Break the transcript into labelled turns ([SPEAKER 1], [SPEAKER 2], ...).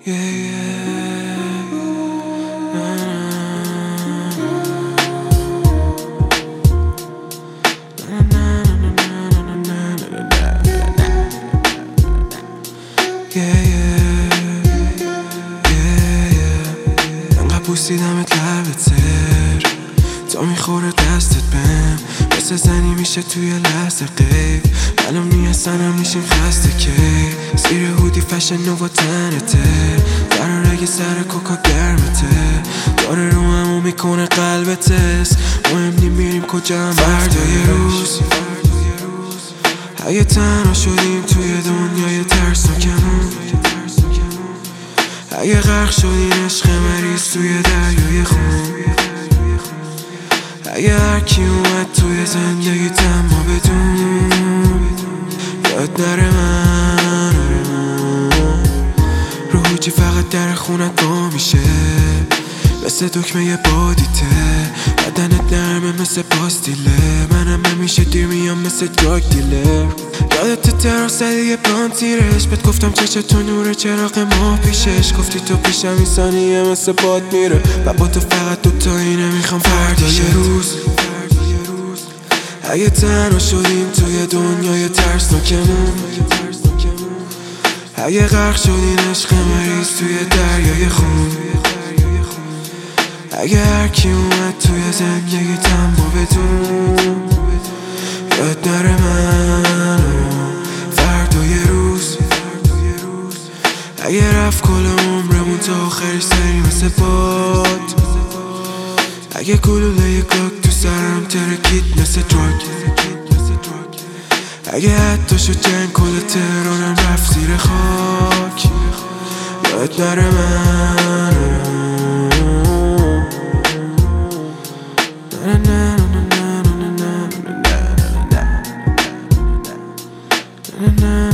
[SPEAKER 1] انقدر بوسیدمت لبت سر تا میخوره دستت بهم مثل زنی میشه توی لحظه غیب الان میاسنم میشیم خسته که زیر هودی فشن نوا تنته در رگ سر کوکا گرمته داره رو همو میکنه قلبتست مهم نی میریم کجا هم فردای روز اگه تنها شدیم توی دنیای ترسناکمون اگه غرق شدیم عشق مریض توی دریای خون اگه هرکی اومد توی زندگی اما بدون یاد نره من رو هوچی فقط در خونت با میشه مثل دکمه بادیته بدنت نرمه مثل پاستیله منم همیشه دیر میام مثل دراگ دیلر یادت تراس دیگه پانتیرش بهت گفتم چشتو نور چراغ ماه پیشش گفتی تو پیشم این ثانیه مثل باد میره و با تو فقط دوتایی نمیخوام فردای روز اگه تنها شدیم توی دنیای ترسناکمون اگه غرق شدیم عشق مریض توی دریای خون اگه هرکی اومد توی زندگی اما بدون یاد نره من فردای روز اگه رفت کل عمرمون تا آخرش سری مثل باد اگه گلوله گاک تو سرم ترکید مثل دراگ اگه حتی شد جنگ کل تهرانم رفت زیر خاک یاد نره من